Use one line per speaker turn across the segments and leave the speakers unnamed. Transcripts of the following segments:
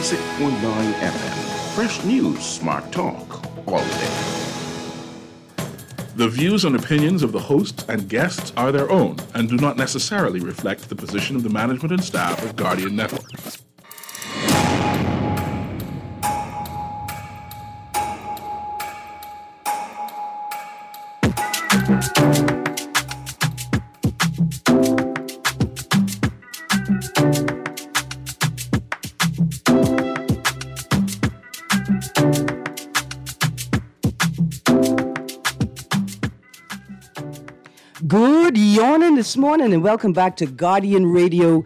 96.9 FM. Fresh news, smart talk, all day. The views and opinions of the hosts and guests are their own and do not necessarily reflect the position of the management and staff of Guardian Network.
Good yawning this morning and welcome back to Guardian Radio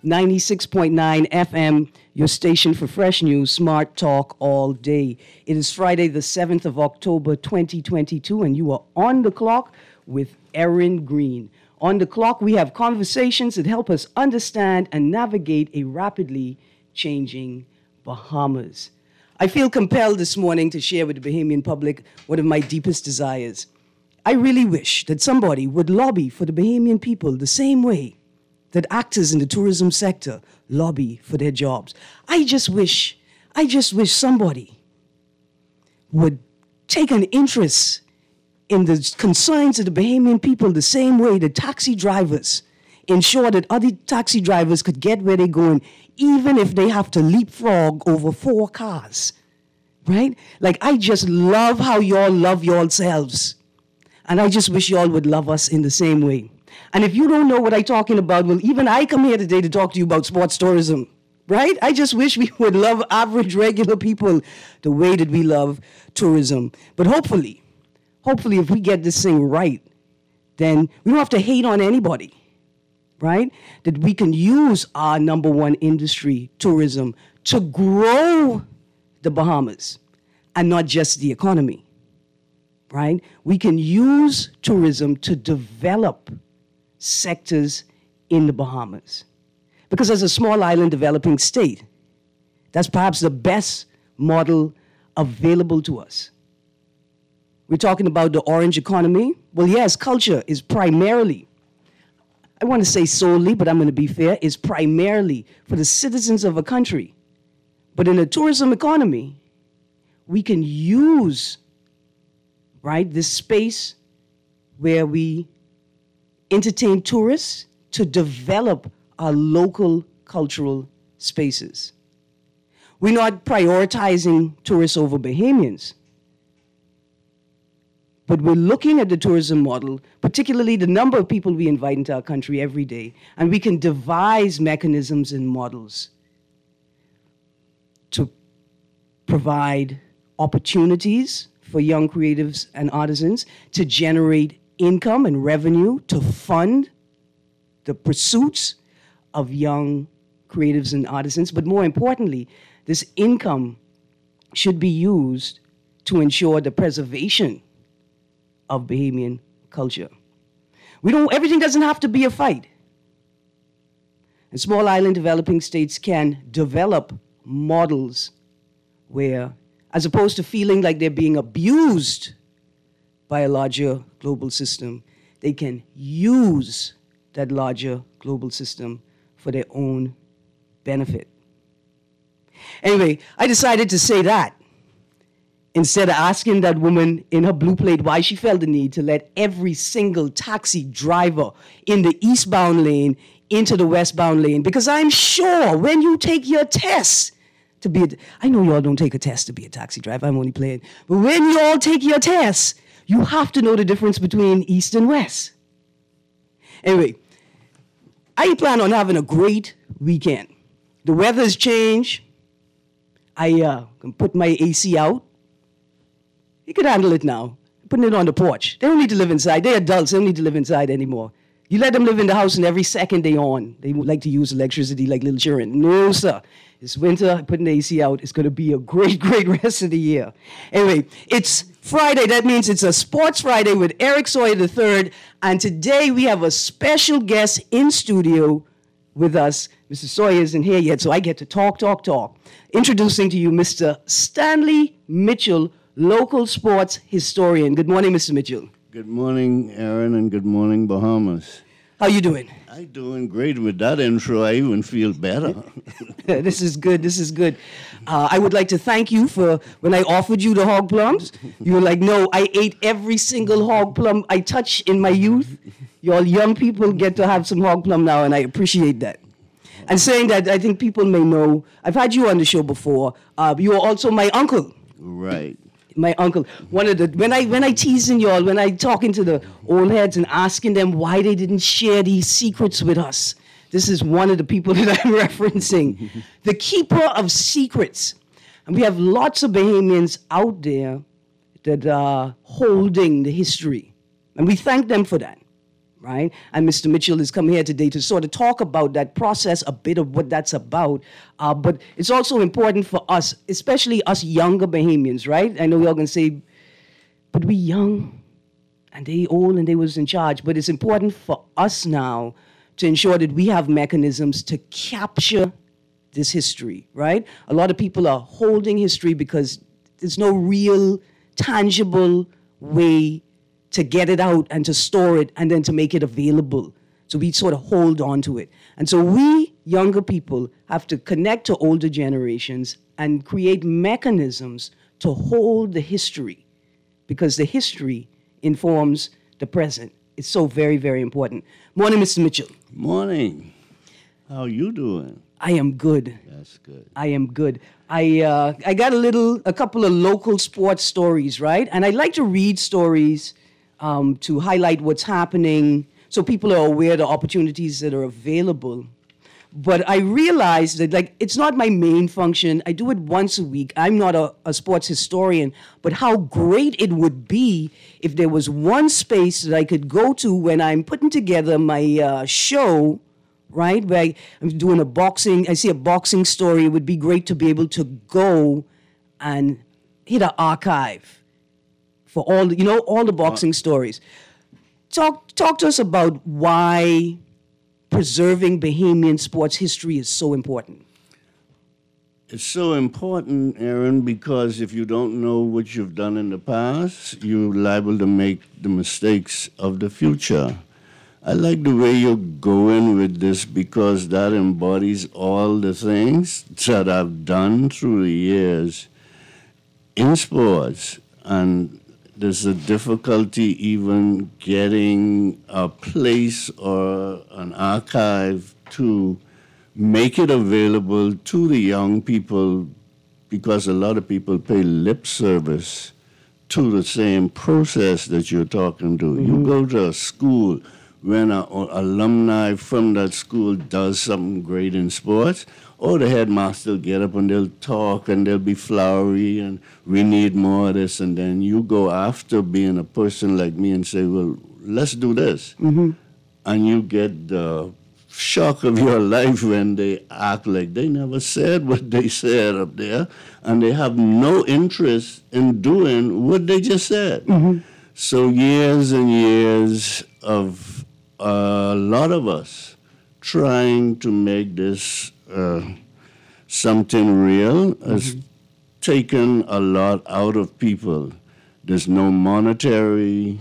96.9 FM, your station for fresh news, smart talk all day. It is Friday the 7th of October 2022 and you are on the clock with Erin Green. On the clock we have conversations that help us understand and navigate a rapidly changing Bahamas. I feel compelled this morning to share with the Bahamian public one of my deepest desires. I really wish that somebody would lobby for the Bahamian people the same way that actors in the tourism sector lobby for their jobs. I just wish somebody would take an interest in the concerns of the Bahamian people the same way that taxi drivers ensure that other taxi drivers could get where they're going, even if they have to leapfrog over 4 cars, right? Like, I just love how y'all love yourselves. And I just wish y'all would love us in the same way. And if you don't know what I'm talking about, well, even I come here today to talk to you about sports tourism, right? I just wish we would love average, regular people the way that we love tourism. But hopefully, if we get this thing right, then we don't have to hate on anybody, right? That we can use our number one industry, tourism, to grow the Bahamas and not just the economy. Right? We can use tourism to develop sectors in the Bahamas. Because as a small island developing state, that's perhaps the best model available to us. We're talking about the orange economy. Well, yes, culture is primarily, I want to say solely, but I'm going to be fair, is primarily for the citizens of a country. But in a tourism economy, we can use this space where we entertain tourists to develop our local cultural spaces. We're not prioritizing tourists over Bahamians, but we're looking at the tourism model, particularly the number of people we invite into our country every day, and we can devise mechanisms and models to provide opportunities for young creatives and artisans to generate income and revenue to fund the pursuits of young creatives and artisans. But more importantly, this income should be used to ensure the preservation of Bahamian culture. Everything doesn't have to be a fight. And small island developing states can develop models where, as opposed to feeling like they're being abused by a larger global system, they can use that larger global system for their own benefit. Anyway, I decided to say that instead of asking that woman in her blue plate why she felt the need to let every single taxi driver in the eastbound lane into the westbound lane. Because I'm sure when you take your test, I know y'all don't take a test to be a taxi driver, I'm only playing. But when you all take your test, you have to know the difference between east and west. Anyway, I plan on having a great weekend. The weather's changed. I can put my AC out. You can handle it now. Putting it on the porch. They don't need to live inside. They're adults. They don't need to live inside anymore. You let them live in the house and every second they on. They would like to use electricity like little children. No, sir. It's winter, putting the AC out. It's going to be a great, great rest of the year. Anyway, it's Friday. That means it's a Sports Friday with Eric Sawyer III. And today we have a special guest in studio with us. Mr. Sawyer isn't here yet, so I get to talk. Introducing to you Mr. Stanley Mitchell, local sports historian. Good morning, Mr. Mitchell.
Good morning, Aaron, and good morning, Bahamas.
How you doing?
I'm doing great. With that intro, I even feel better.
This is good. This is good. I would like to thank you for when I offered you the hog plums. You were like, no, I ate every single hog plum I touched in my youth. You all young people get to have some hog plum now, and I appreciate that. And saying that, I think people may know, I've had you on the show before. You are also my uncle.
Right.
My uncle, when I teasing y'all, when I talking to the old heads and asking them why they didn't share these secrets with us, this is one of the people that I'm referencing, the keeper of secrets. And we have lots of Bahamians out there that are holding the history, and we thank them for that. Right? And Mr. Mitchell has come here today to sort of talk about that process, a bit of what that's about. But it's also important for us, especially us younger Bahamians, right? I know we all going to say, but we young, and they old, and they was in charge. But it's important for us now to ensure that we have mechanisms to capture this history, right? A lot of people are holding history because there's no real, tangible way to get it out and to store it and then to make it available. So we sort of hold on to it. And so we, younger people, have to connect to older generations and create mechanisms to hold the history, because the history informs the present. It's so very, very important. Morning, Mr. Mitchell.
Morning. How you doing?
I am good.
That's good.
I am good. I got a couple of local sports stories, right? And I like to read stories to highlight what's happening so people are aware of the opportunities that are available. But I realized that, like, it's not my main function. I do it once a week. I'm not a sports historian, but how great it would be if there was one space that I could go to when I'm putting together my show, right? Where I'm doing I see a boxing story. It would be great to be able to go and hit an archive for all the boxing stories. Talk to us about why preserving Bahamian sports history is so important.
It's so important, Aaron, because if you don't know what you've done in the past, you're liable to make the mistakes of the future. I like the way you're going with this because that embodies all the things that I've done through the years in sports. And there's a difficulty even getting a place or an archive to make it available to the young people, because a lot of people pay lip service to the same process that you're talking to. Mm-hmm. You go to a school, when an alumni from that school does something great in sports, the headmaster will get up and they'll talk and they'll be flowery and we need more of this. And then you go after being a person like me and say, well, let's do this. Mm-hmm. And you get the shock of your life when they act like they never said what they said up there and they have no interest in doing what they just said. Mm-hmm. So years and years of a lot of us trying to make this something real has taken a lot out of people. There's no monetary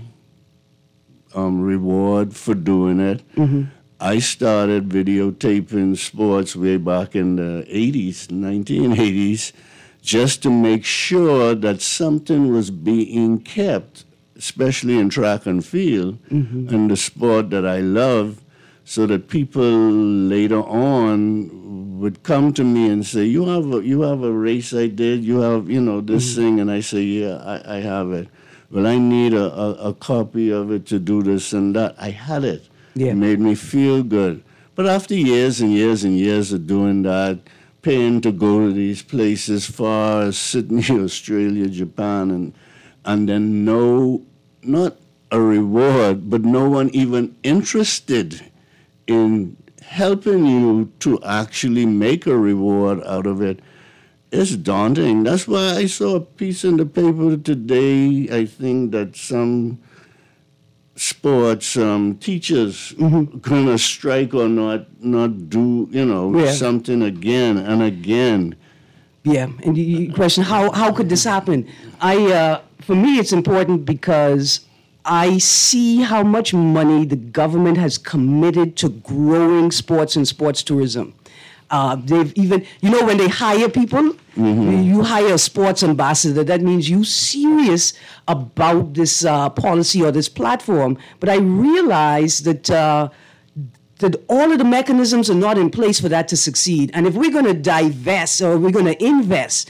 reward for doing it. Mm-hmm. I started videotaping sports way back in the 80s, 1980s, just to make sure that something was being kept, especially in track and field, and the sport that I love, so that people later on would come to me and say, you have a race I did, you have, this thing, and I say, yeah, I have it. Well, I need a copy of it to do this and that. I had it. Yeah. It made me feel good. But after years and years and years of doing that, paying to go to these places far as Sydney, Australia, Japan, and then not a reward, but no one even interested in helping you to actually make a reward out of it, is daunting. That's why I saw a piece in the paper today, I think, that some sports teachers gonna strike or not do something again and again.
Yeah, and you question how could this happen? For me it's important because I see how much money the government has committed to growing sports and sports tourism. They've even, when they hire people, you hire a sports ambassador. That means you serious about this policy or this platform. But I realize that that all of the mechanisms are not in place for that to succeed. And if we're going to divest or we're going to invest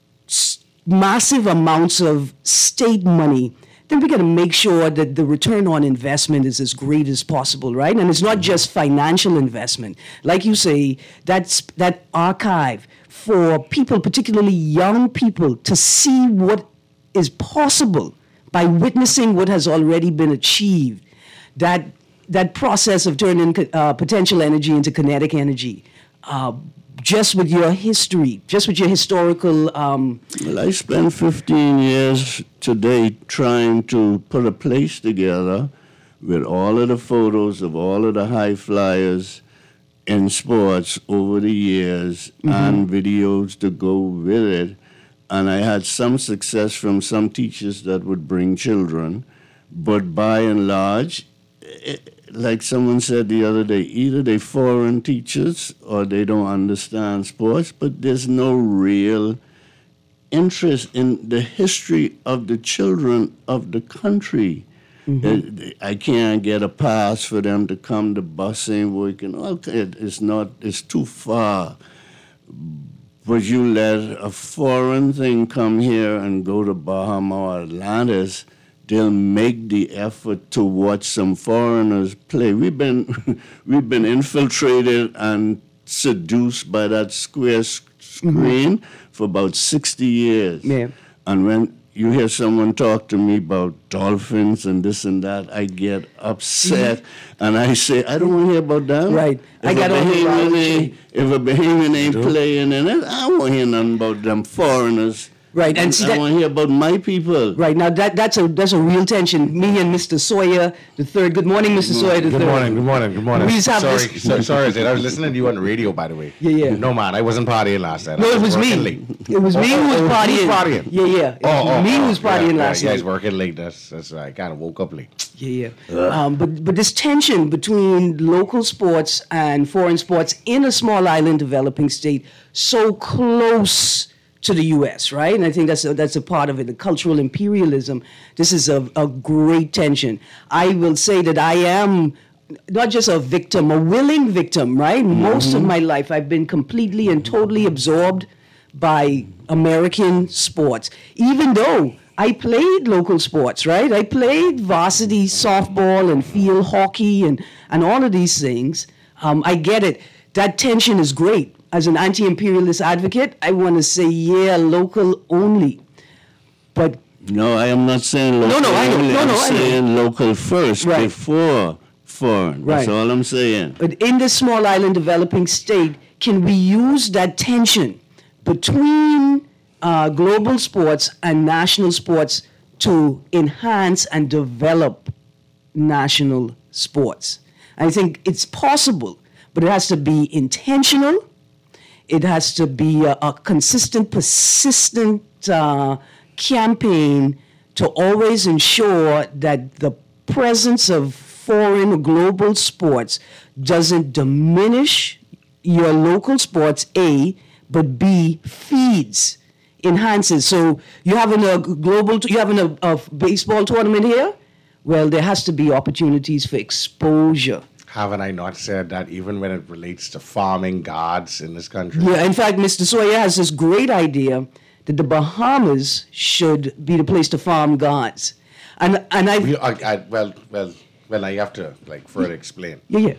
massive amounts of state money, then we got to make sure that the return on investment is as great as possible, right? And it's not just financial investment. Like you say, that archive for people, particularly young people, to see what is possible by witnessing what has already been achieved. That process of turning potential energy into kinetic energy. Just with your history, just with your historical...
Well, I spent 15 years to date trying to put a place together with all of the photos of all of the high flyers in sports over the years and videos to go with it. And I had some success from some teachers that would bring children. But by and large, like someone said the other day, either they foreign teachers or they don't understand sports, but there's no real interest in the history of the children of the country. I can't get a pass for them to come. The bus ain't working. Okay, it's too far. But you let a foreign thing come here and go to Bahama or Atlantis, they'll make the effort to watch some foreigners play. We've been infiltrated and seduced by that square screen for about 60 years.
Yeah.
And when you hear someone talk to me about dolphins and this and that, I get upset. And I say, I don't want to hear about that.
Right.
If a Bahamian ain't playing in it, I don't want to hear nothing about them foreigners.
Right, and see
I want to hear about my people.
Right, now that's a real tension. Me and Mr. Sawyer the third. Good morning, Mr. Sawyer the third.
Good morning.
We just have
Sorry, Zed. I was listening to you on the radio, by the way.
Yeah.
No, man, I wasn't partying last night.
No, it was me.
Late.
It was me who was partying.
partying.
Yeah. It was me who was partying last
night.
night.
You guys working late. That's I kind of woke up late.
Yeah. But this tension between local sports and foreign sports in a small island developing state, so close to the U.S., right? And I think that's a part of it, the cultural imperialism. This is a great tension. I will say that I am not just a victim, a willing victim, right? Most of my life, I've been completely and totally absorbed by American sports, even though I played local sports, right? I played varsity softball and field hockey and all of these things. I get it. That tension is great. As an anti-imperialist advocate, I want to say, local only. But
no, I am not saying local only. I'm saying local first before foreign. That's all I'm saying.
But in this small island developing state, can we use that tension between global sports and national sports to enhance and develop national sports? I think it's possible, but it has to be intentional. It has to be a consistent, persistent campaign to always ensure that the presence of foreign or global sports doesn't diminish your local sports, A, but B, feeds, enhances. So you're having a baseball tournament here? Well, there has to be opportunities for exposure.
Haven't I not said that even when it relates to farming gods in this country?
Yeah, in fact, Mr. Sawyer has this great idea that the Bahamas should be the place to farm gods. And I
have to further explain.
Yeah.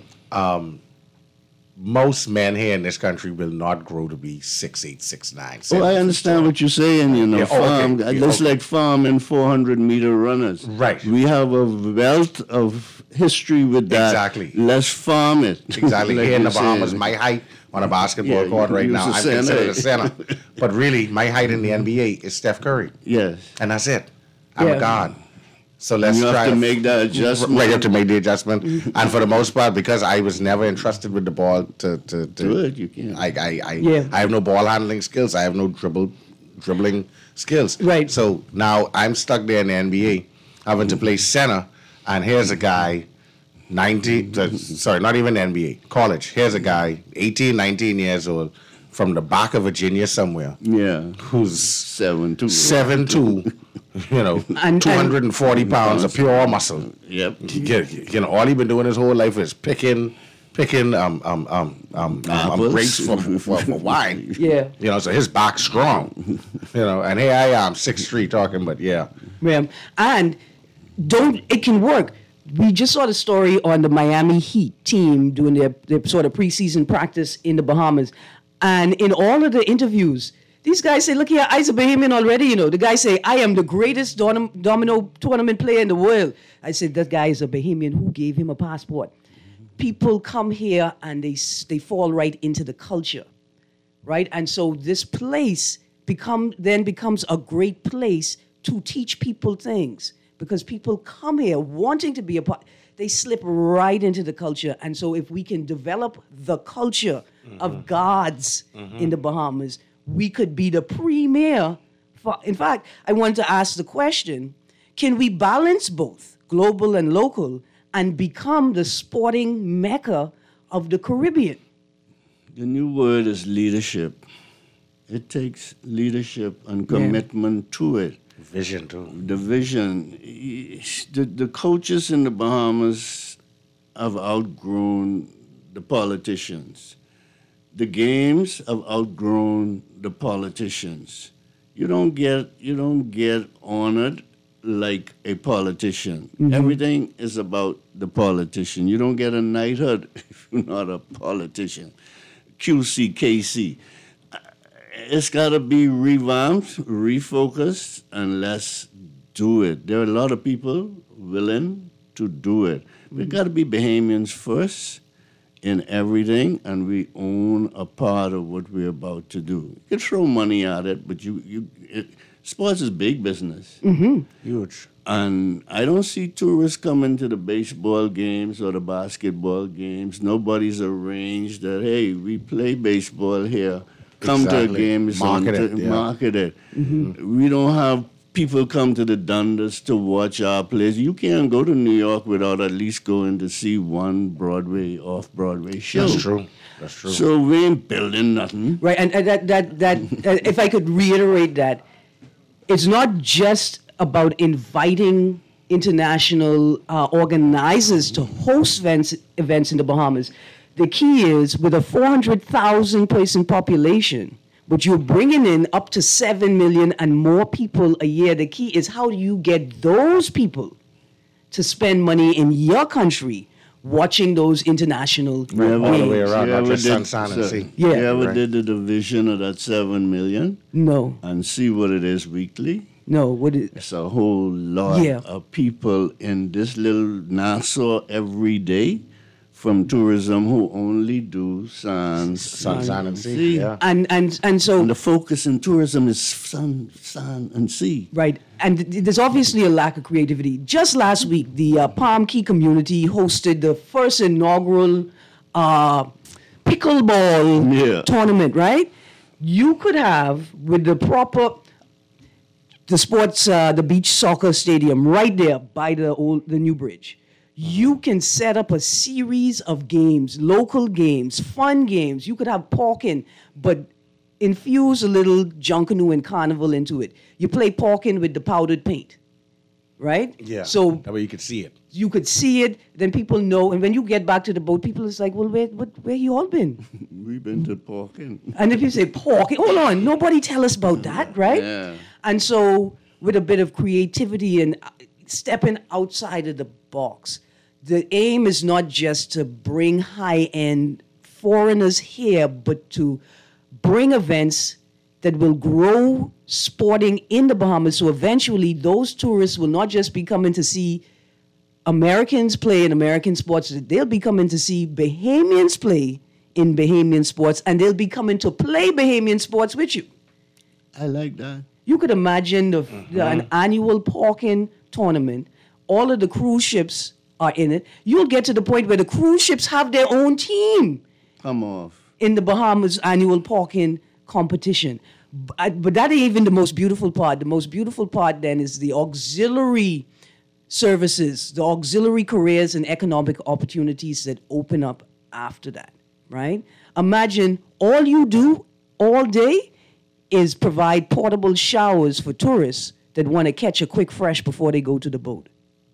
Most men here in this country will not grow to be 6'8", 6'9".
Oh, I understand what you're saying. Farm. It's like farming 400-meter runners.
Right.
We have a wealth of history with that.
Exactly.
Let's farm it.
Exactly. Here in the Bahamas, my height on a basketball court right now, I'm considered a center. But really, my height in the NBA is Steph Curry.
Yes.
And that's it. I'm a god. So let's try
to make that adjustment.
Right, you have to make the adjustment. And for the most part, because I was never entrusted with the ball to
do it, you can.
I have no ball handling skills. I have no dribbling skills.
Right.
So now I'm stuck there in the NBA. having to play center, and here's a guy, 19, not even NBA, college. Here's a guy, 18, 19 years old, from the back of Virginia somewhere.
Yeah.
Who's
7'2".
7'2", and 240 pounds of pure muscle.
Yep.
All he been doing his whole life is picking grapes for wine.
Yeah.
So his back's strong. And here I am, 6'3", talking, but yeah.
Ma'am. And it can work. We just saw the story on the Miami Heat team doing their sort of preseason practice in the Bahamas. And in all of the interviews, these guys say, look here, I's a Bahamian already, The guys say, I am the greatest domino tournament player in the world. I said, that guy is a Bahamian. Who gave him a passport? People come here and they fall right into the culture, right? And so this place becomes a great place to teach people things, because people come here wanting to be a part. They slip right into the culture. And so if we can develop the culture of gods in the Bahamas, we could be the premier. In fact, I want to ask the question, can we balance both global and local and become the sporting mecca of the Caribbean?
The new word is leadership. It takes leadership and commitment to it.
Vision, too.
The vision. The coaches in the Bahamas have outgrown the politicians. The games have outgrown the politicians. You don't get honored like a politician. Mm-hmm. Everything is about the politician. You don't get a knighthood if you're not a politician. QCKC. It's got to be revamped, refocused, and let's do it. There are a lot of people willing to do it. We've got to be Bahamians first in everything, and we own a part of what we're about to do. You can throw money at it, but sports is big business.
Mm-hmm.
Huge.
And I don't see tourists coming to the baseball games or the basketball games. Nobody's arranged that, hey, we play baseball here. Come to the games, market it. Mm-hmm. We don't have people come to the Dundas to watch our plays. You can't go to New York without at least going to see one Broadway, off-Broadway show.
That's true.
So we ain't building nothing.
Right, and that if I could reiterate that, it's not just about inviting international organizers to host events in the Bahamas. The key is, with a 400,000 person population, but you're bringing in up to 7 million and more people a year, the key is, how do you get those people to spend money in your country watching those international games?
All the way around, not just Sun and Sea.
You ever did the division of that 7 million?
No.
And see what it is weekly?
No, what is
It's a whole lot of people in this little Nassau every day from tourism who only do sun
and sea. Yeah.
And so
and the focus in tourism is sun and sea.
Right, and there's obviously a lack of creativity. Just last week, the Palm Key community hosted the first inaugural pickleball tournament. Right, you could have with the beach soccer stadium right there by the new bridge. You can set up a series of games, local games, fun games. You could have porking, but infuse a little Junkanoo and Carnival into it. You play porking with the powdered paint, right?
Yeah,
so
that way you could see it.
You could see it, then people know. And when you get back to the boat, people is like, well, where you all been?
We've been to porking.
And if you say porking, hold on, nobody tell us about that, right?
Yeah.
And so with a bit of creativity and stepping outside of the box, the aim is not just to bring high-end foreigners here, but to bring events that will grow sporting in the Bahamas. So eventually those tourists will not just be coming to see Americans play in American sports, they'll be coming to see Bahamians play in Bahamian sports, and they'll be coming to play Bahamian sports with you.
I like that.
You could imagine an annual porking tournament. All of the cruise ships are in it. You'll get to the point where the cruise ships have their own team.
Come off.
In the Bahamas annual porking competition. But that ain't even the most beautiful part. The most beautiful part then is the auxiliary services, the auxiliary careers and economic opportunities that open up after that, right? Imagine all you do all day is provide portable showers for tourists that want to catch a quick fresh before they go to the boat.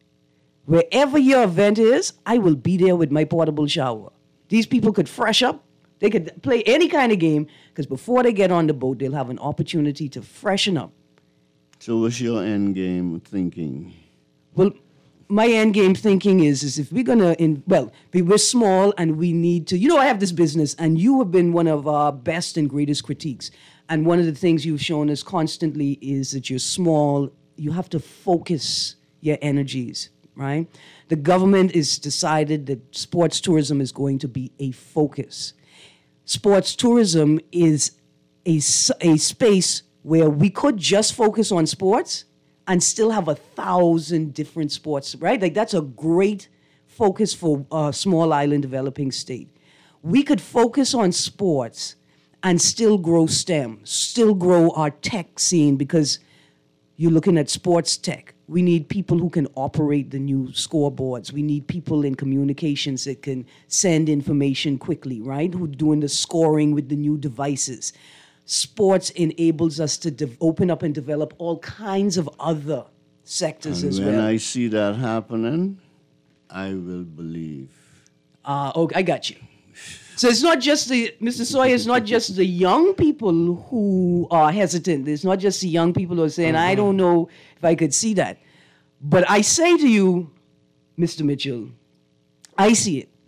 Wherever your event is, I will be there with my portable shower. These people could fresh up. They could play any kind of game because before they get on the boat, they'll have an opportunity to freshen up.
So what's your end game thinking?
Well, my end game thinking is if we're going to, we're small and we need to, I have this business and you have been one of our best and greatest critiques. And one of the things you've shown us constantly is that you're small, you have to focus your energies, right? The government has decided that sports tourism is going to be a focus. Sports tourism is a space where we could just focus on sports and still have 1,000 different sports, right? Like that's a great focus for a small island developing state. We could focus on sports and still grow STEM, still grow our tech scene because you're looking at sports tech. We need people who can operate the new scoreboards. We need people in communications that can send information quickly, right? Who are doing the scoring with the new devices. Sports enables us to open up and develop all kinds of other sectors as well.
When I see that happening, I will believe.
Okay, I got you. So it's not just Mr. Sawyer, it's not just the young people who are hesitant. It's not just the young people who are saying, I don't know if I could see that. But I say to you, Mr. Mitchell, I see it.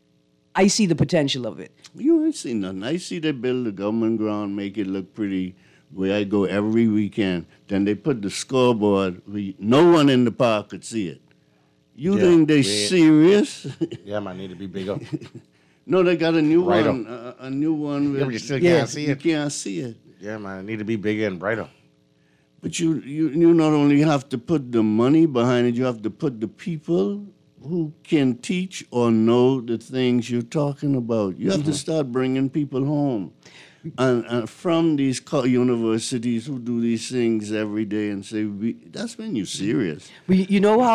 I see the potential of it.
You ain't see nothing. I see they build the government ground, make it look pretty, where I go every weekend. Then they put the scoreboard where no one in the park could see it. You think they serious?
Yeah, man, need to be bigger.
No, they got a new
Brighter.
one. A new one.
Yeah, but you still can't see
You
it.
can't see it.
Yeah, man, it need to be bigger and brighter.
But you not only have to put the money behind it, you have to put the people who can teach or know the things you're talking about. You have to start bringing people home. And from these universities who do these things every day and say, that's when you're serious.
But you know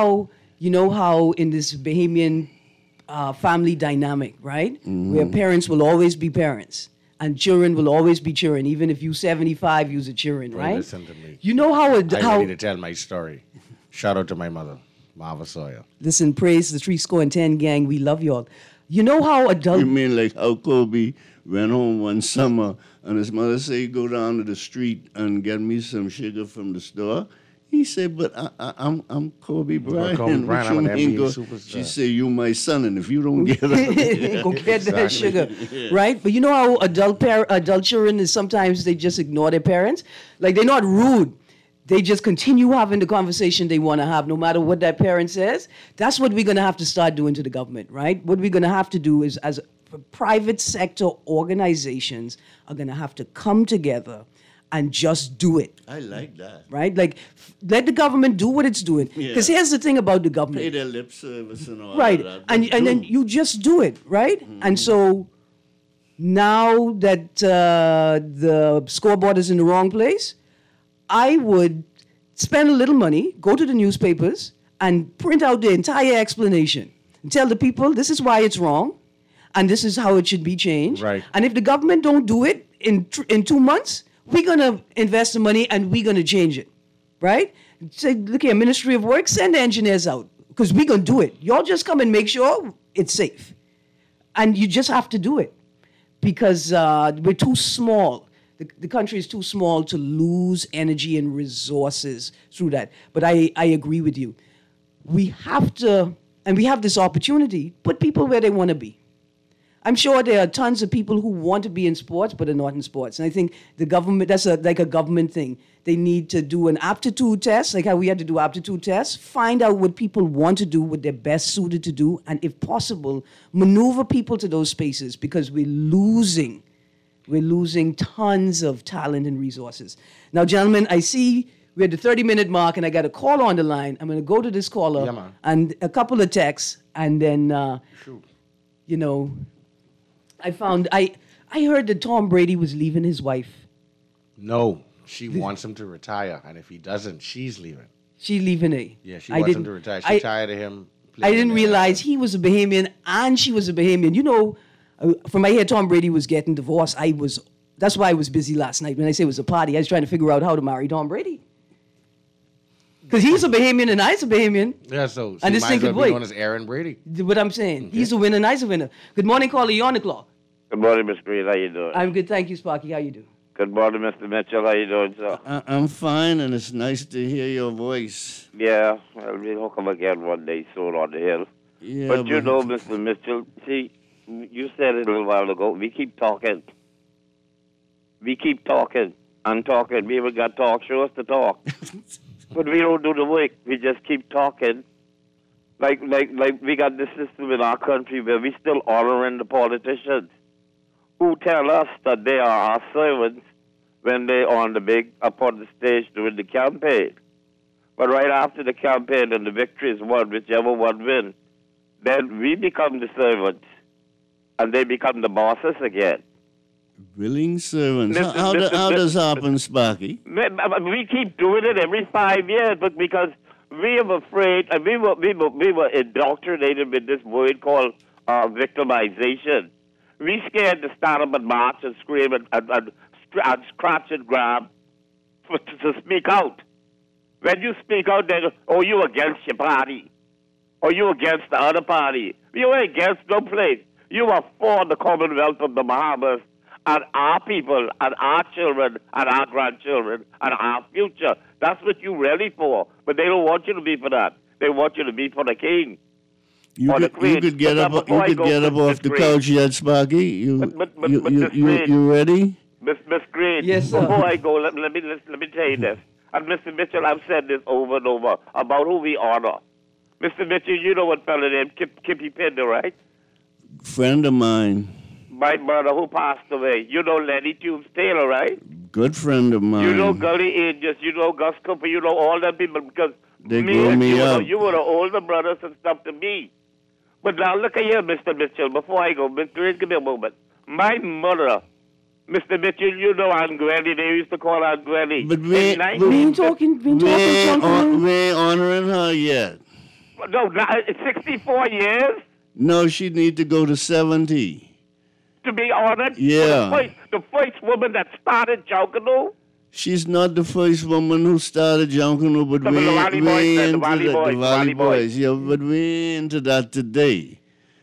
how in this Bahamian family dynamic, right? Where parents will always be parents and children will always be children. Even if you're 75, you're a children, right?
Listen to me.
You know
I'm ready to tell my story. Shout out to my mother, Marva Sawyer.
Listen, praise the 310 gang. We love y'all. You know how adult...
You mean like how Kobe went home one summer and his mother said, go down to the street and get me some sugar from the store? He said, but I'm Kobe Bryant.
Kobe Bryant, I'm an NBA superstar.
She said, you my son, and if you don't get it...
Go get that sugar, right? But you know how adult children is sometimes they just ignore their parents? Like they're not rude. They just continue having the conversation they want to have no matter what that parent says. That's what we're going to have to start doing to the government, right? What we're going to have to do is as private sector organizations are going to have to come together and just do it.
I like that.
Right? Like, let the government do what it's doing. Because here's the thing about the government.
Pay their lip service and all
right.
that.
And then you just do it, right? Mm-hmm. And so now that the scoreboard is in the wrong place, I would spend a little money, go to the newspapers, and print out the entire explanation. And tell the people, this is why it's wrong, and this is how it should be changed.
Right.
And if the government don't do it in 2 months, we're going to invest the money and we're going to change it, right? Say, look here, Ministry of Work, send the engineers out because we're going to do it. Y'all just come and make sure it's safe. And you just have to do it because we're too small. The country is too small to lose energy and resources through that. But I agree with you. We have to, and we have this opportunity, put people where they want to be. I'm sure there are tons of people who want to be in sports but are not in sports. And I think the government, that's like a government thing. They need to do an aptitude test, like how we had to do aptitude tests, find out what people want to do, what they're best suited to do, and if possible, maneuver people to those spaces because we're losing tons of talent and resources. Now, gentlemen, I see we're at the 30-minute mark and I got a call on the line. I'm going to go to this caller and a couple of texts and then, you know, I heard that Tom Brady was leaving his wife.
No, she wants him to retire, and if he doesn't, she's leaving.
She leaving it.
Yeah, she
I
wants him
didn't-
to retire.
I-
She's tired of him.
I
playing
didn't
in the
realize
NFL.
he was a Bahamian and she was a Bahamian. You know, from I hear Tom Brady was getting divorced, that's why I was busy last night. When I say it was a party, I was trying to figure out how to marry Tom Brady. Because he's a Bahamian and I's a Bahamian.
Yeah, so she
And this
might
thing
as well
could
be
wait.
known as Aaron Brady.
What I'm saying. He's a winner and I's a winner. Good morning, caller. You're on the clock.
Good morning, Mr. Green. How you doing?
I'm good. Thank you, Sparky. How you do?
Good morning, Mr. Mitchell. How you doing, sir?
I'm fine, and it's nice to hear your voice.
Yeah, I'll be home again one day soon on the hill.
Yeah,
But you know, Mr. Mitchell, see, you said it a little while ago, we keep talking. We keep talking and talking. We even got talk shows to talk. But we don't do the work. We just keep talking. Like we got this system in our country where we still honoring the politicians who tell us that they are our servants when they on the big up on the stage during the campaign. But right after the campaign and the victory is won, whichever one wins, then we become the servants and they become the bosses again.
willing servants.
Listen,
How
listen,
does
listen.
happen, Sparky?
We keep doing it every 5 years, but because we are afraid, and we were indoctrinated with this word called victimization. We scared to stand up and march and scream and scratch and grab to speak out. When you speak out, then you against your party, or you against the other party. You are against no place. You are for the Commonwealth of the Bahamas and our people and our children and our grandchildren and our future. That's what you're really for. But they don't want you to be for that. They want you to be for the king.
You
Or the
could
Queen.
get
But
up.
before I
You could
go,
get up
Miss
off the
Green.
couch yet, Sparky.
But Miss Green.
You ready?
Miss Green,
Yes, sir.
before I go, let me tell you this. And Mr. Mitchell, I've said this over and over about who we honor. Mr. Mitchell, you know what fella named Kippy Pinder, right?
Friend of mine,
My mother who passed away. You know Lenny Tubes Taylor, right?
good friend of mine.
You know Gully Angels, you know Gus Cooper, you know all them people because
They grew me up.
You were the older brothers and stuff to me. But now look at here, Mr. Mitchell, before I go, Mr. Green, give me a moment. My mother, Mr. Mitchell, you know Aunt Granny, they used to call Aunt Granny.
But
We ain't talking
we
Jungle.
ain't honoring her yet.
No, it's 64 years
No, she need to go to 70.
to be honored.
Yeah.
The first woman that started Junkanoo.
She's not the first woman who started Junkanoo, but
The
we
Valley Boys,
ain't
the
into
Valley
that.
Boys,
The Valley
Valley Boys.
Boys, yeah, but we ain't into that today.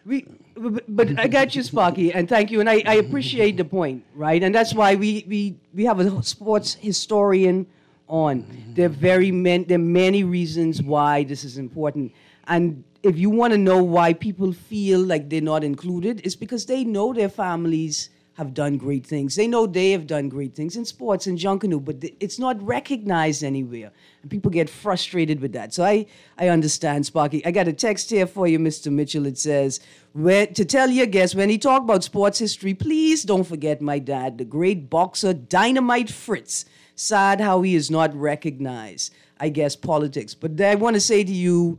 But I got you, Sparky, and thank you, and I appreciate the point, right? And that's why we have a sports historian on. There are many reasons why this is important, and if you want to know why people feel like they're not included, it's because they know their families have done great things. They know they have done great things in sports and Junkanoo, but it's not recognized anywhere. And people get frustrated with that. So I understand, Sparky. I got a text here for you, Mr. Mitchell. It says, to tell your guests, when he talk about sports history, please don't forget my dad, the great boxer Dynamite Fritz. Sad how he is not recognized. I guess politics. But I want to say to you,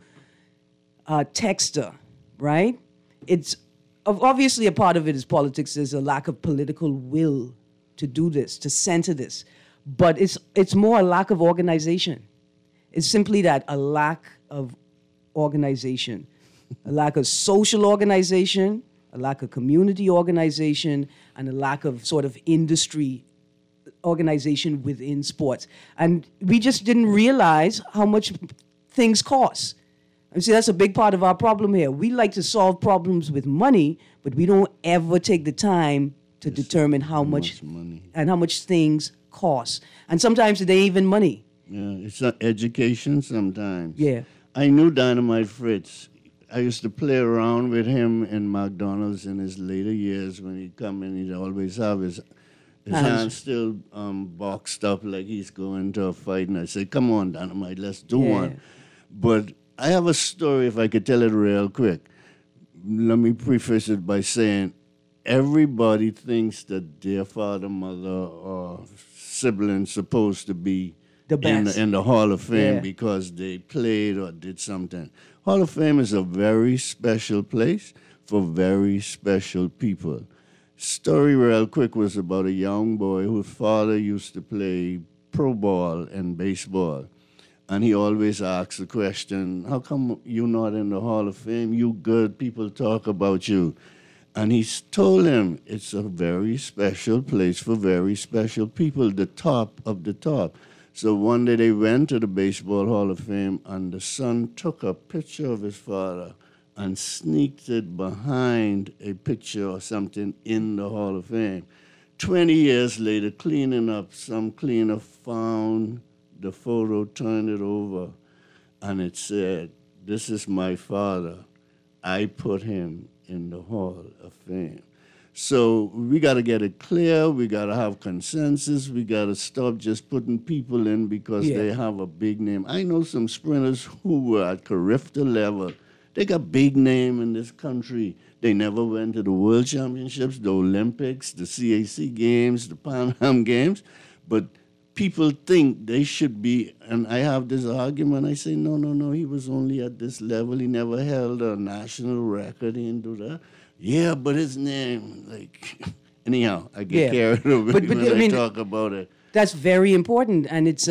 texter, right? It's obviously a part of it is politics. There's a lack of political will to do this, to center this. But it's more a lack of organization. It's simply that, a lack of organization, a lack of social organization, a lack of community organization, and a lack of sort of industry organization within sports. And we just didn't realize how much things cost. And see, that's a big part of our problem here. We like to solve problems with money, but we don't ever take the time to determine how much
money.
and how much things cost. And sometimes it ain't even money.
Yeah, it's not education sometimes.
Yeah.
I knew Dynamite Fritz. I used to play around with him in McDonald's in his later years when he'd come in. He'd always have his hands still boxed up like he's going to a fight. And I said, come on, Dynamite, let's do
Yeah.
one. But I have a story, if I could tell it real quick. Let me preface it by saying everybody thinks that their father, mother, or siblings supposed to be
The best.
in the Hall of Fame
Yeah.
because they played or did something. Hall of Fame is a very special place for very special people. Story real quick was about a young boy whose father used to play pro ball and baseball. And he always asks the question, how come you're not in the Hall of Fame? You good, people talk about you. And he's told him it's a very special place for very special people, the top of the top. So one day they went to the Baseball Hall of Fame, and the son took a picture of his father and sneaked it behind a picture or something in the Hall of Fame. 20 years later, cleaning up, some cleaner found the photo, turned it over, and it said, "This is my father. I put him in the Hall of Fame." So we got to get it clear. We got to have consensus. We got to stop just putting people in because they have a big name. I know some sprinters who were at Carifta level. They got big name in this country. They never went to the World Championships, the Olympics, the CAC Games, the Pan Am Games, but people think they should be, and I have this argument. I say, no, he was only at this level. He never held a national record. He didn't do that. Yeah, but his name, like, anyhow, I get carried away when I talk about it.
That's very important, and it's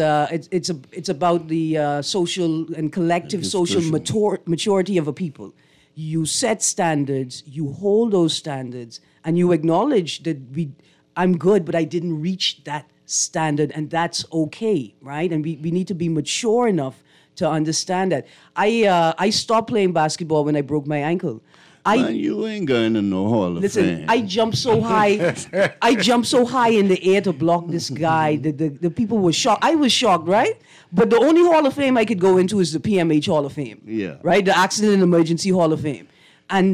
about the social and collective social maturity of a people. You set standards, you hold those standards, and you acknowledge that I'm good, but I didn't reach that standard, and that's okay, right? And we need to be mature enough to understand that. I stopped playing basketball when I broke my ankle.
Man, you ain't going to no Hall of Fame.
I jumped so high. I jumped so high in the air to block this guy. The people were shocked. I was shocked, right? But the only Hall of Fame I could go into is the PMH Hall of Fame.
Yeah.
Right? The Accident and Emergency Hall of Fame. And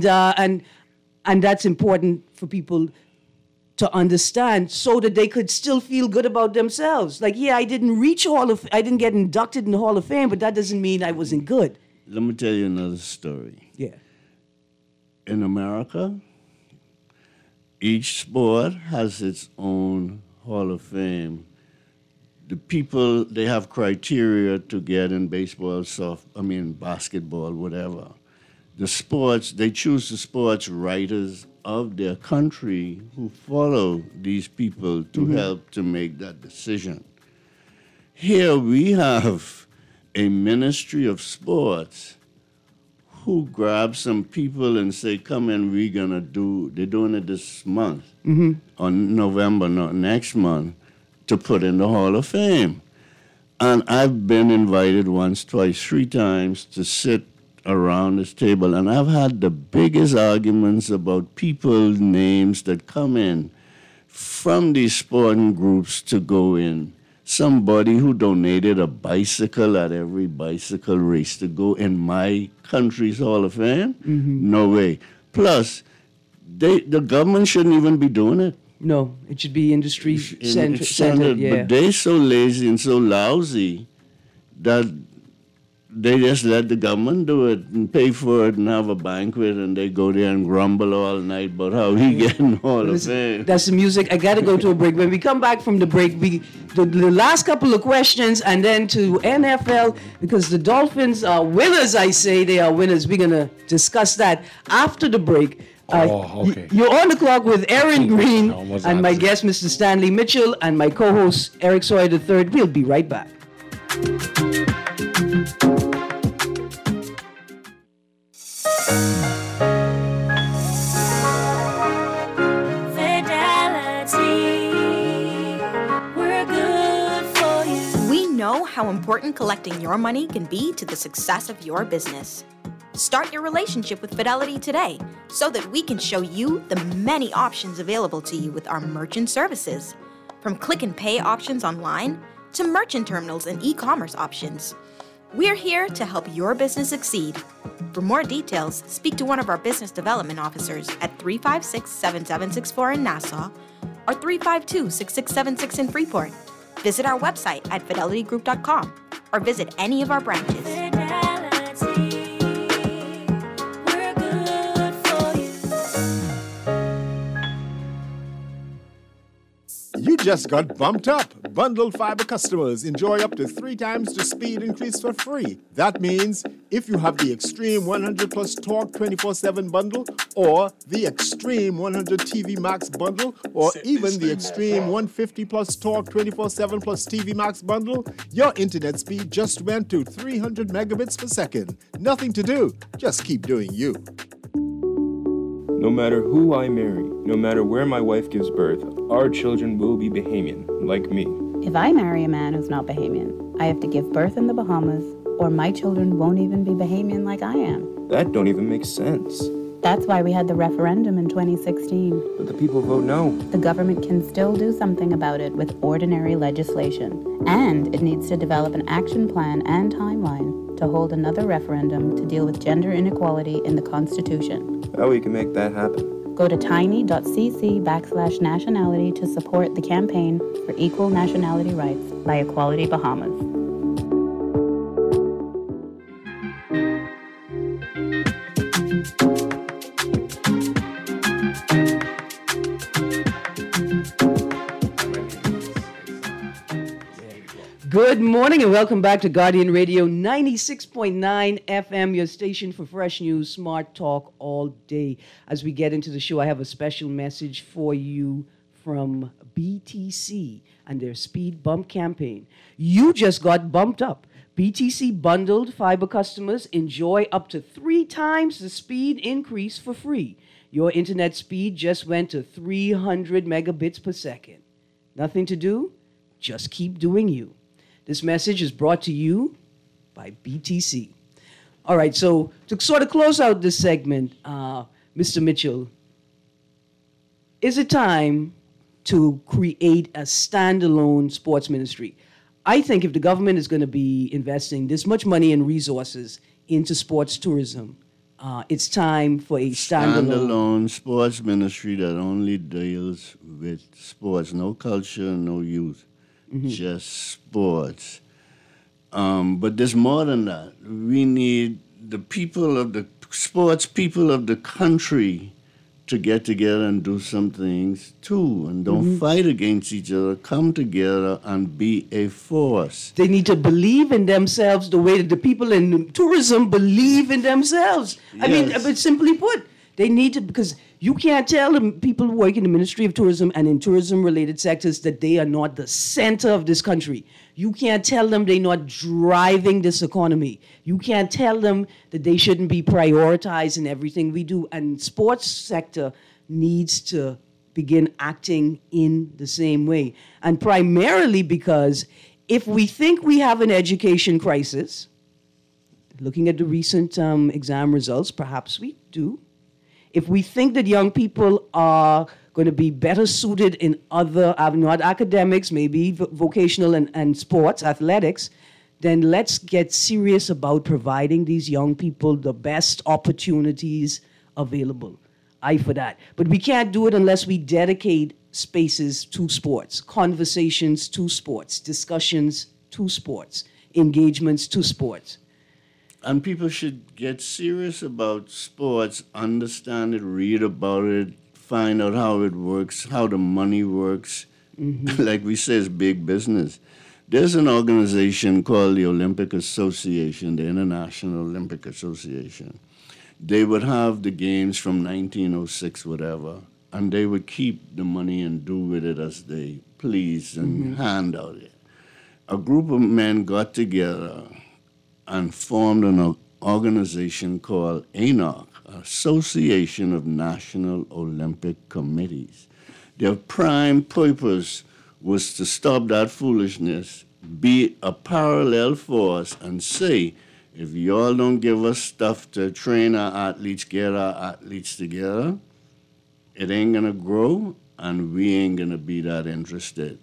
that's important for people to understand so that they could still feel good about themselves. Like, yeah, I didn't get inducted in the Hall of Fame, but that doesn't mean I wasn't good.
Let me tell you another story.
Yeah.
In America, each sport has its own Hall of Fame. The people, they have criteria to get in baseball, basketball, whatever. The sports, they choose the sports writers of their country who follow these people to help to make that decision. Here we have a Ministry of Sports who grab some people and say, come in, they're doing it this month, on November, not next month, to put in the Hall of Fame. And I've been invited once, twice, 3 times to sit around this table, and I've had the biggest arguments about people's names that come in from these sporting groups to go in. Somebody who donated a bicycle at every bicycle race to go in my country's Hall of Fame? No way. Plus, the government shouldn't even be doing it.
No, it should be industry centered. Yeah.
But they're so lazy and so lousy that they just let the government do it and pay for it and have a banquet, and they go there and grumble all night about how he getting Hall of Fame.
That's the music. I got to go to a break. When we come back from the break, the last couple of questions, and then to NFL, because the Dolphins are winners, I say they are winners. We're going to discuss that after the break.
Okay.
You're on the clock with Aaron Green and my guest, Mr. Stanley Mitchell, and my co-host, Eric Sawyer III. We'll be right back.
How important collecting your money can be to the success of your business. Start your relationship with Fidelity today so that we can show you the many options available to you with our merchant services. From click and pay options online to merchant terminals and e-commerce options. We're here to help your business succeed. For more details, speak to one of our business development officers at 356-7764 in Nassau or 352-6676 in Freeport. Visit our website at fidelitygroup.com or visit any of our branches. Fidelity, we're good for you.
You
just got bumped up. Bundled fiber customers enjoy up to 3 times the speed increase for free. That means if you have the Extreme 100 Plus Torque 24/7 bundle, or the Extreme 100 TV Max bundle, or even the Extreme 150 Plus Torque 24/7 Plus TV Max bundle, your internet speed just went to 300 megabits per second. Nothing to do, just keep doing you.
No matter who I marry, no matter where my wife gives birth, our children will be Bahamian, like me.
If I marry a man who's not Bahamian, I have to give birth in the Bahamas, or my children won't even be Bahamian like I am.
That don't even make sense.
That's why we had the referendum in 2016.
But the people vote no.
The government can still do something about it with ordinary legislation. And it needs to develop an action plan and timeline to hold another referendum to deal with gender inequality in the Constitution.
How we can make that happen?
Go to tiny.cc/nationality to support the campaign for equal nationality rights by Equality Bahamas.
Good morning and welcome back to Guardian Radio 96.9 FM, your station for fresh news, smart talk all day. As we get into the show, I have a special message for you from BTC and their Speed Bump campaign. You just got bumped up. BTC bundled fiber customers enjoy up to 3 times the speed increase for free. Your internet speed just went to 300 megabits per second. Nothing to do? Just keep doing you. This message is brought to you by BTC. All right, so to sort of close out this segment, Mr. Mitchell, is it time to create a standalone sports ministry? I think if the government is going to be investing this much money and resources into sports tourism, it's time for a standalone
sports ministry that only deals with sports, no culture, no youth. Just sports. But there's more than that. We need the people of the sports people of the country to get together and do some things too. And don't fight against each other. Come together and be a force.
They need to believe in themselves the way that the people in tourism believe in themselves.
Yes.
I mean, but simply put, they need to, because you can't tell the people who work in the Ministry of Tourism and in tourism-related sectors that they are not the center of this country. You can't tell them they're not driving this economy. You can't tell them that they shouldn't be prioritized in everything we do. And sports sector needs to begin acting in the same way. And primarily because if we think we have an education crisis, looking at the recent exam results, perhaps we do. If we think that young people are going to be better suited in other, not academics, maybe vocational and sports, athletics, then let's get serious about providing these young people the best opportunities available. I for that. But we can't do it unless we dedicate spaces to sports, conversations to sports, discussions to sports, engagements to sports.
And people should get serious about sports, understand it, read about it, find out how it works, how the money works. Like we say, it's big business. There's an organization called the Olympic Association, the International Olympic Association. They would have the games from 1906, whatever, and they would keep the money and do with it as they please and hand out it. A group of men got together and formed an organization called ANOC, Association of National Olympic Committees. Their prime purpose was to stop that foolishness, be a parallel force, and say, if y'all don't give us stuff to train our athletes, get our athletes together, it ain't going to grow, and we ain't going to be that interested.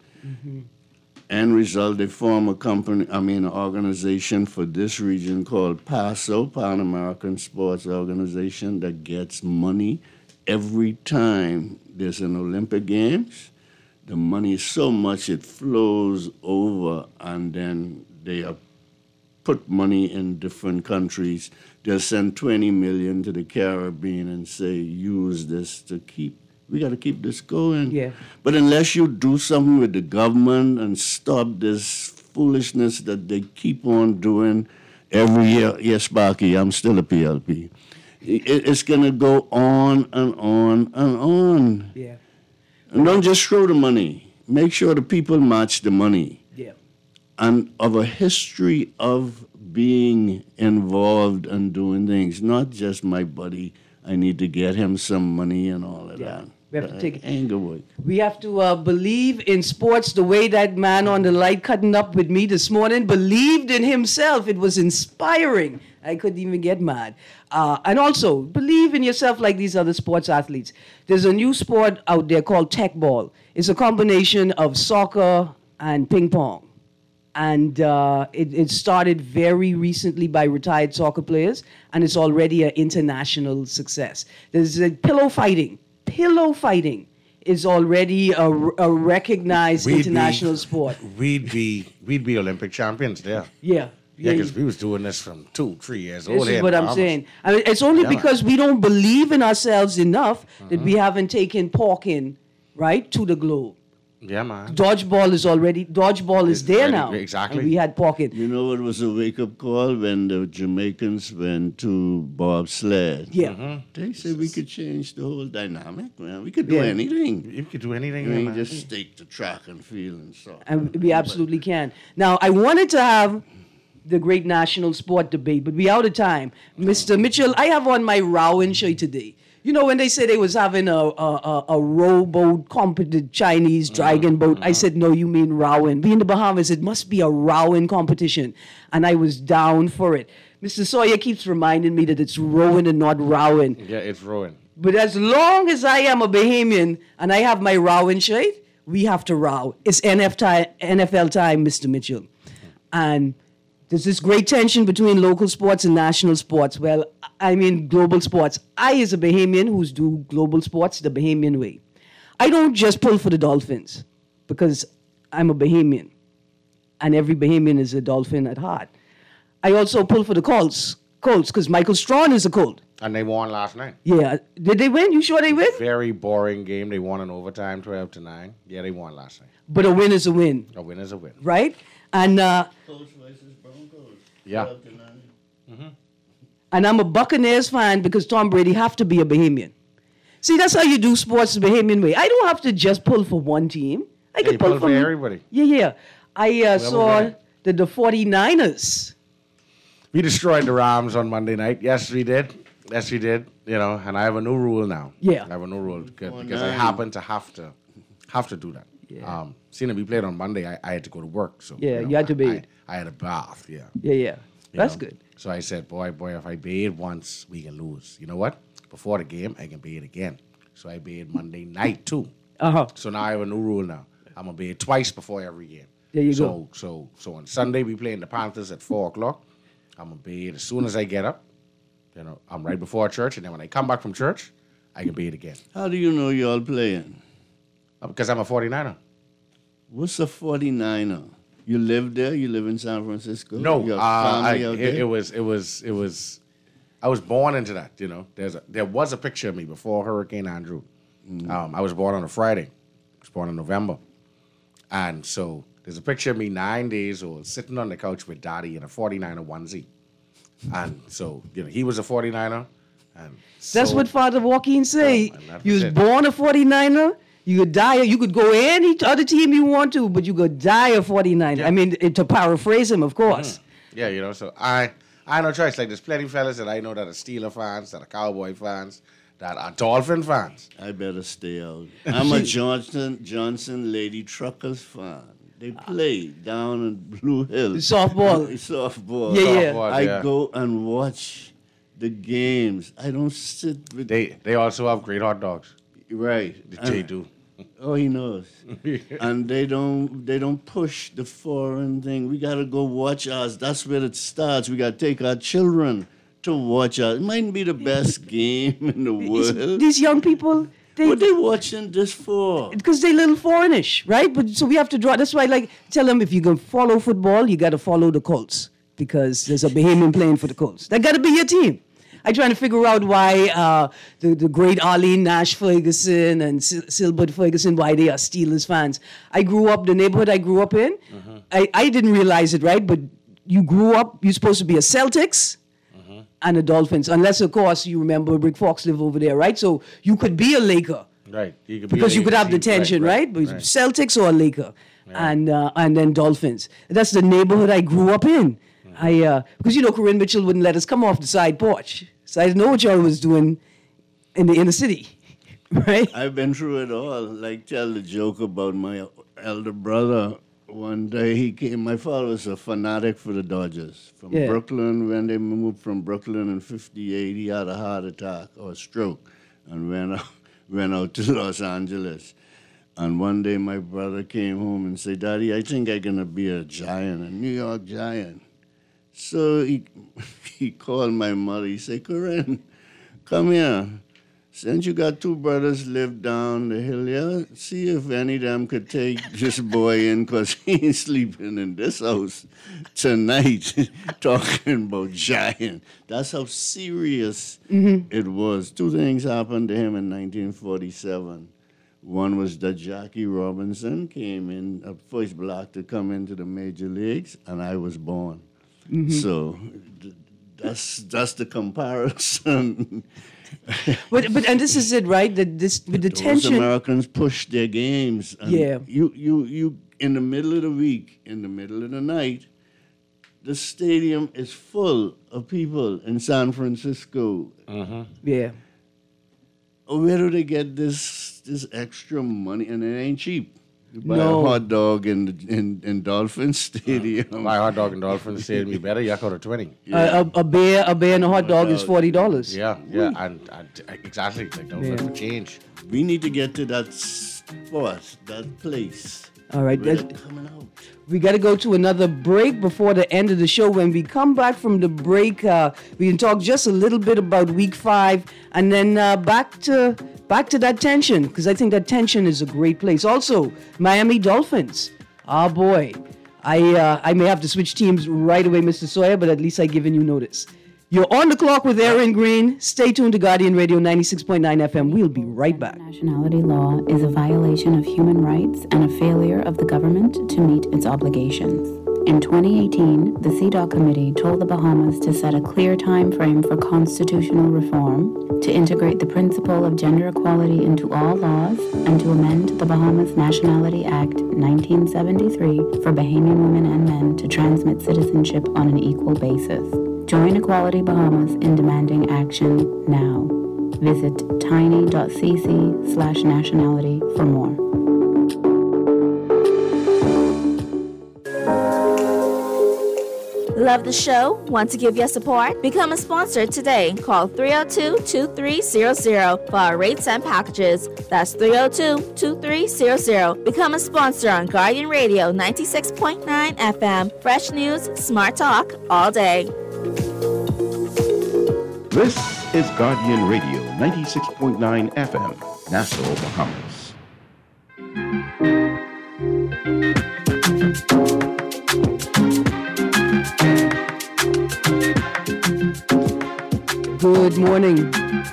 End result, they form an organization for this region called PASO, Pan American Sports Organization, that gets money every time there's an Olympic Games. The money is so much it flows over, and then they put money in different countries. They'll send $20 million to the Caribbean and say, use this to keep We got to keep this going.
Yeah.
But unless you do something with the government and stop this foolishness that they keep on doing every year, yes, Sparky, I'm still a PLP. It's going to go on and on and on.
Yeah.
And don't just throw the money. Make sure the people match the money.
Yeah.
And of a history of being involved and doing things, not just my buddy, I need to get him some money and all of that.
We have to take
anger work.
We have to believe in sports the way that man on the light cutting up with me this morning believed in himself. It was inspiring. I couldn't even get mad. And also, believe in yourself like these other sports athletes. There's a new sport out there called tech ball. It's a combination of soccer and ping pong. And it started very recently by retired soccer players, and it's already an international success. There's pillow fighting. Pillow fighting is already a recognized international sport.
We'd be Olympic champions there.
Yeah.
Yeah, because we was doing this from 2-3 years old.
This is what I'm saying. I mean, it's only because we don't believe in ourselves enough that we haven't taken porking, right, to the globe.
Yeah, man.
Dodgeball is there
ready,
now.
exactly.
And we had porking.
You know what was a wake-up call when the Jamaicans went to bobsled?
Yeah.
They said we could change the whole dynamic, man. We could do anything.
You could do anything.
You
man.
just stake the track and field and so.
And we absolutely can. Now, I wanted to have the great national sport debate, but we out of time. Mr. Mitchell, I have on my Rowan shirt today. You know, when they say they was having a rowboat competition, Chinese dragon boat, I said, no, you mean Rowan. We in the Bahamas, it must be a Rowan competition. And I was down for it. Mr. Sawyer keeps reminding me that it's rowing and not Rowan.
Yeah, it's rowing.
But as long as I am a Bahamian and I have my Rowan shirt, we have to row. It's NFL time, Mr. Mitchell. And there's this great tension between local sports and national sports. Well, I mean global sports. I, as a Bahamian who's do global sports the Bahamian way, I don't just pull for the Dolphins because I'm a Bahamian, and every Bahamian is a Dolphin at heart. I also pull for the Colts because Michael Strawn is a Colt.
And they won last night.
Yeah. Did they win? You sure they win?
Very boring game. They won in overtime, 12-9. Yeah, they won last night.
But a win is a win.
A win is a win.
Right? And
Colts versus Broncos.
Yeah.
And I'm a Buccaneers fan because Tom Brady have to be a Bahamian. See, that's how you do sports the Bahamian way. I don't have to just pull for one team. I can pull
for everybody.
Yeah. I saw the 49ers.
We destroyed the Rams on Monday night. Yes, we did. You know, and I have a new rule now.
Yeah.
I have a new rule because I happen to have to do that.
Yeah.
Seeing that we played on Monday, I had to go to work. So
Yeah, you had to bathe.
I had a bath. Yeah.
Yeah. That's
know?
good.
So I said, boy, if I bathe once, we can lose. You know what? Before the game, I can bathe again. So I bathed Monday night too. So now I have a new rule now. I'm gonna bathe twice before every game.
There you go.
So on Sunday we playing the Panthers at 4:00. I'm gonna bathe as soon as I get up. You know, I'm right before church, and then when I come back from church, I can bathe again.
How do you know y'all playing?
Because I'm a 49er.
What's a 49er? You live there? You live in San Francisco?
No,
Your family out there?
it was. I was born into that. You know, there was a picture of me before Hurricane Andrew. I was born on a Friday. I was born in November, and so there's a picture of me 9 days old sitting on the couch with Daddy in a 49er onesie, and so you know he was a 49er, and
That's
so-
what Father Joaquin say.
man, that
You was
was it.
born a 49er. You could die. You could go any other team you want to, but you could die a 49er. I mean, to paraphrase him, of course.
Yeah, you know, so I had no choice. Like, there's plenty of fellas that I know that are Steeler fans, that are Cowboy fans, that are Dolphin fans.
I better stay out. I'm a Johnson Lady Truckers fan. They play down in Blue Hill.
Softball.
Softball.
Yeah.
Softball,
I
yeah.
go and watch the games. I don't sit with...
They also have great hot dogs.
Right.
They do.
Oh, he knows. And they don't push the foreign thing. We got to go watch ours. That's where it starts. We got to take our children to watch ours. It mightn't be the best game in the world.
These young people,
What they watching this for?
because they little foreignish, right? But so we have to draw. That's why, like, tell them if you're gonna follow football, you got to follow the Colts because there's a Bahamian playing for the Colts. That got to be your team. I trying to figure out why the great Arlene Nash Ferguson and Silbert Ferguson, why they are Steelers fans. I grew up, the neighborhood I grew up in, I didn't realize it, right? But you grew up, you're supposed to be a Celtics and a Dolphins, unless, of course, you remember Rick Fox lived over there, right? So you could be a Laker.
Right. You could
because you could have the tension, right? But Celtics or a Laker. And then Dolphins. That's the neighborhood I grew up in. Because, Corinne Mitchell wouldn't let us come off the side porch. So I didn't know what y'all was doing in the inner city, right?
I've been through it all. Like, tell the joke about my elder brother. One day he came, my father was a fanatic for the Dodgers. From Brooklyn, when they moved from Brooklyn in 58, he had a heart attack or a stroke and ran out to Los Angeles. And one day my brother came home and said, Daddy, I think I'm going to be a Giant, a New York Giant. So he called my mother. He said, Corinne, come here. Since you got two brothers live down the hill here, see if any of them could take this boy in, because he ain't sleeping in this house tonight talking about Giant. That's how serious it was. Two things happened to him in 1947. One was that Jackie Robinson came in, first black to come into the major leagues, and I was born. So that's the comparison.
but and this is it, right? That this with the tension.
Americans push their games. And you in the middle of the week, in the middle of the night, the stadium is full of people in San Francisco.
Yeah.
Where do they get this extra money? And it ain't cheap. You buy a hot dog in Dolphin Stadium.
Buy a hot dog in Dolphin Stadium, you better yuck out a 20.
A beer and a hot dog is $40.
Yeah, and exactly. Like, don't look for change.
We need to get to that spot, that place.
All right.
Coming out.
We got to go to another break before the end of the show. When we come back from the break, we can talk just a little bit about Week 5, and then back to that tension, because I think that tension is a great place. Also, Miami Dolphins. Oh boy, I may have to switch teams right away, Mr. Sawyer, but at least I've given you notice. You're on the clock with Aaron Green. Stay tuned to Guardian Radio 96.9 FM. We'll be right back.
Nationality law is a violation of human rights and a failure of the government to meet its obligations. In 2018, the CEDAW Committee told the Bahamas to set a clear time frame for constitutional reform, to integrate the principle of gender equality into all laws, and to amend the Bahamas Nationality Act 1973 for Bahamian women and men to transmit citizenship on an equal basis. Join Equality Bahamas in demanding action now. Visit tiny.cc/nationality for more.
Love the show? Want to give your support? Become a sponsor today. Call 302-2300 for our rates and packages. That's 302-2300. Become a sponsor on Guardian Radio 96.9 FM. Fresh news, smart talk, all day.
This is Guardian Radio 96.9 FM, Nassau, Bahamas.
Good morning.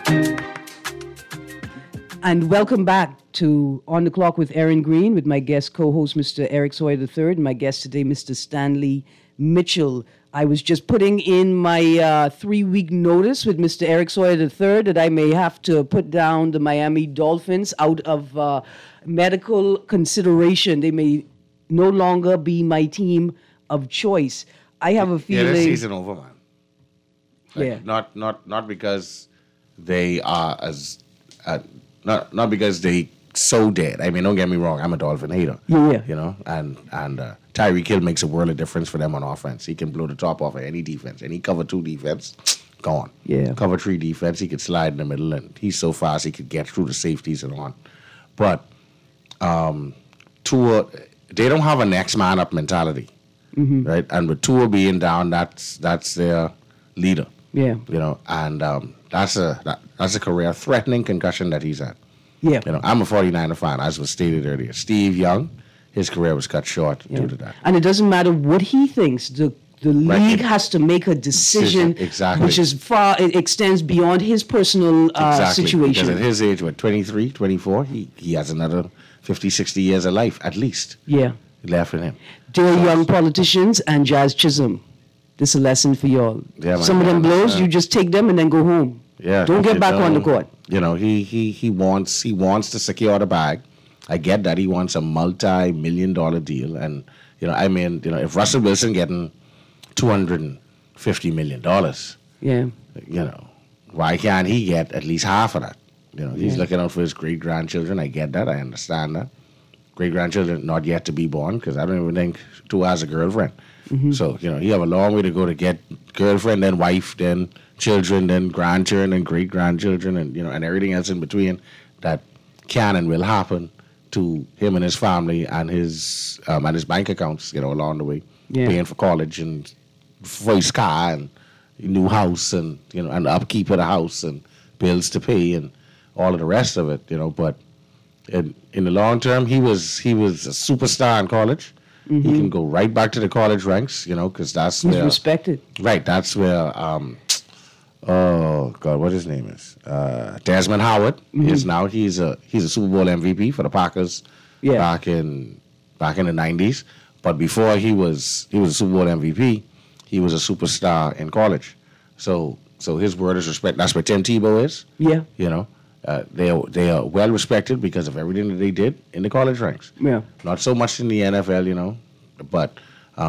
And welcome back to On the Clock with Aaron Green, with my guest co-host, Mr. Eric Sawyer III, and my guest today, Mr. Stanley Mitchell. I was just putting in my 3-week notice with Mr. Eric Sawyer III that I may have to put down the Miami Dolphins out of medical consideration. They may no longer be my team of choice. I have a feeling...
Yeah, this season over, man.
Like,
Not because they are as... not because they so dead. I mean, don't get me wrong. I'm a Dolphin hater.
Yeah.
You know, and Tyreek Hill makes a world of difference for them on offense. He can blow the top off of any defense. Any cover 2 defense, gone.
Yeah.
Cover 3 defense, he could slide in the middle, and he's so fast he could get through the safeties and on. But Tua, they don't have a next man up mentality, right? And with Tua being down, that's their leader.
Yeah.
You know, and that's a career-threatening concussion that he's had.
Yeah.
You know, I'm a 49er fan, as was stated earlier. Steve Young, his career was cut short due to that.
And it doesn't matter what he thinks. The The league has to make a decision,
exactly,
which is it extends beyond his personal situation.
Because at his age, 23, 24, he has another 50, 60 years of life, at least.
Yeah.
Left in him.
Dear young politicians and Jazz Chisholm, this is a lesson for y'all.
Yeah,
some of them blows, you just take them and then go home.
Yeah.
Don't get back on the court.
You know, he wants to secure the bag. I get that he wants a multi-million-dollar deal, and if Russell Wilson getting $250 million, why can't he get at least half of that? He's looking out for his great-grandchildren. I get that. I understand that. Great-grandchildren not yet to be born, because I don't even think Tua has a girlfriend. Mm-hmm. So, he have a long way to go to get girlfriend, then wife, then children, then grandchildren, and great-grandchildren, and everything else in between that can and will happen to him and his family and his bank accounts, along the way, paying for college and for his car and new house and and the upkeep of the house and bills to pay and all of the rest of it, But in the long term, he was a superstar in college. Mm-hmm. He can go right back to the college ranks, because that's
he's respected.
Right, that's where oh God, what his name is? Desmond Howard is now. He's a Super Bowl MVP for the Packers back in the 90s. But before he was a Super Bowl MVP, he was a superstar in college. So his word is respect. That's where Tim Tebow is.
Yeah.
They are well respected because of everything that they did in the college ranks.
Yeah.
Not so much in the NFL, but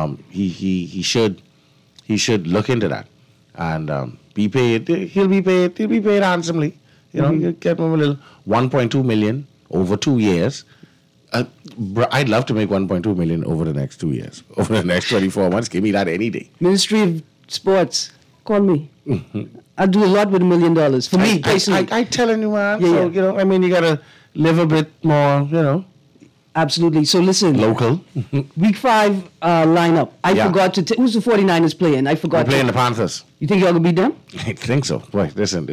he should look into that and be paid. He'll be paid handsomely. You get him a little $1.2 million over 2 years. I'd love to make $1.2 million over the next 2 years. Over the next 24 months, give me that any day.
Ministry of Sports, call me. I'll do a lot with $1 million for me personally.
I telling you, man. Yeah, so you gotta live a bit more,
Absolutely. So listen.
Local.
Week 5 lineup. I forgot to. Who's the 49ers playing? I forgot.
They're playing the Panthers.
You think y'all gonna beat them?
I think so. Boy, listen.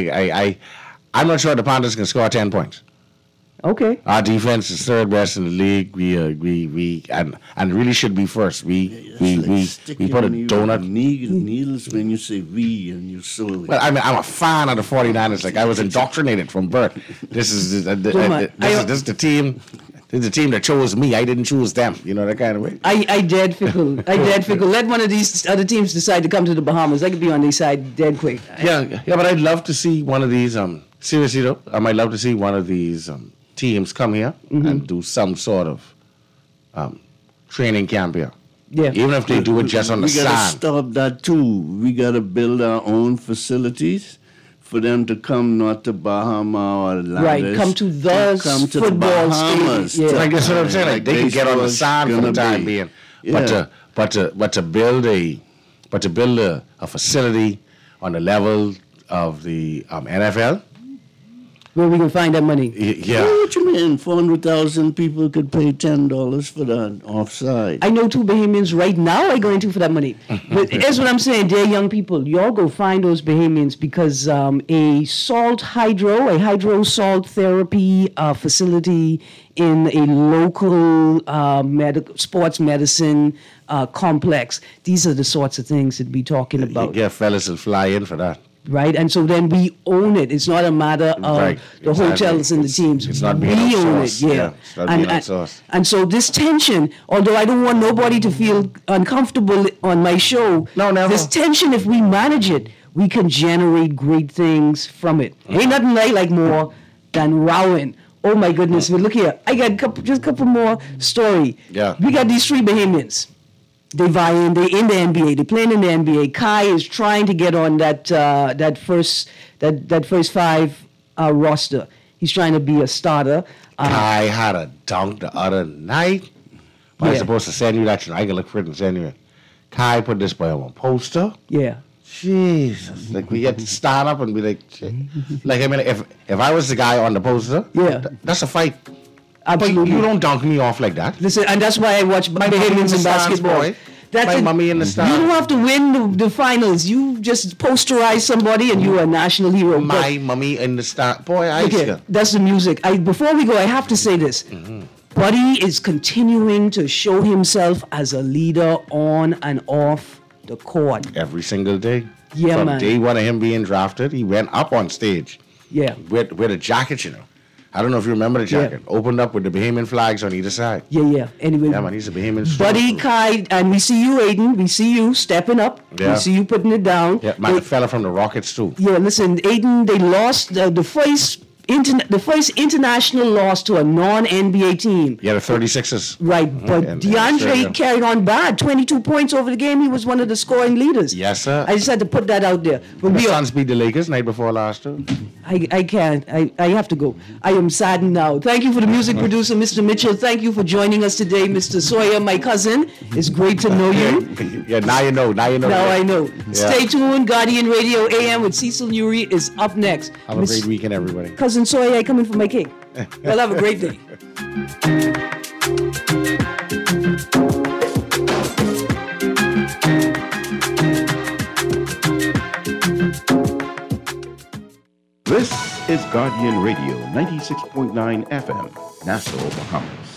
I'm not sure the Panthers can score 10 points.
Okay.
Our defense is third best in the league. We and really should be first. We put a donut.
Needles when you say we and you so.
Well, I'm a fan of the 49ers. Like I was indoctrinated from birth. This is the team. This is the team that chose me. I didn't choose them. That kind of way.
I dead fickle. Let one of these other teams decide to come to the Bahamas. I could be on their side dead quick.
Yeah, but I'd love to see one of these. Seriously though, I might love to see one of these teams come here and do some sort of training camp here.
Yeah.
Even if they do it just on the sand.
We got to stop that too. We got to build our own facilities for them to come not to Bahama or Atlantis.
Right, come to the football
Bahamas.
Yeah.
Like that's what I'm saying. Like they can get on the sand for the time being. Yeah. But to build a facility on the level of the NFL.
Where we can find that money?
Yeah.
What you mean? 400,000 people could pay $10 for that offside.
I know 2 Bahamians right now are going to for that money. But here's what I'm saying, dear young people. Y'all go find those Bahamians because a hydro salt therapy facility in a local sports medicine complex. These are the sorts of things that we're talking about.
Yeah, fellas will fly in for that.
Right, and so then we own it. It's not a matter of the hotels and the teams.
It's not being outsourced.
We own it, yeah.
It's not being outsourced.
And so this tension, although I don't want nobody to feel uncomfortable on my show,
no, never.
This tension, if we manage it, we can generate great things from it. Ain't nothing I like more than rowing. Oh my goodness! But look here, I got a couple more story.
Yeah.
We got these 3 Bahamians. They vie in. They in the NBA. They playing in the NBA. Kai is trying to get on that first 5 roster. He's trying to be a starter.
Kai had a dunk the other night. I was supposed to send you that. I can look for it and send you it. Kai put this boy on a poster.
Yeah.
Jesus. Like we had to stand up and be like, like I mean, if I was the guy on the poster, that's a fight.
Absolutely.
But you don't dunk me off like that.
Listen, and that's why I watch Bahamians in basketball.
That's my mommy in the stands.
You don't have to win the finals. You just posterize somebody and you're a national hero.
My mommy in the stands. Boy,
that's the music. Before we go, I have to say this. Buddy is continuing to show himself as a leader on and off the court.
Every single day.
Yeah,
From
man.
day one of him being drafted, he went up on stage.
Yeah.
With a jacket, you know. I don't know if you remember the jacket. Opened up with the Bahamian flags on either side.
Yeah. Anyway.
Yeah, man, he's a Bahamian.
Buddy Kai, and we see you, Aiden. We see you stepping up.
Yeah.
We see you putting it down.
Yeah, man, the fella from the Rockets too.
Yeah, listen, Aiden, they lost the first international loss to a non-NBA team.
Yeah, the 36ers.
Right, but
And
DeAndre
Australia.
carried on bad. 22 points over the game. He was one of the scoring leaders.
Yes, sir.
I just had to put that out there. But
The
we are,
Suns beat the Lakers night before last too.
I can't. I have to go. I am saddened now. Thank you for the music producer, Mr. Mitchell. Thank you for joining us today, Mr. Sawyer, my cousin. It's great to know you.
Yeah, now you know. Now you know.
Now I know.
Yeah.
Stay tuned. Guardian Radio AM with Cecil Nuri is up next.
Have a great weekend, everybody.
Cousin Sawyer, I coming for my cake. Well, have a great day.
This is Guardian Radio 96.9 FM, Nassau, Bahamas.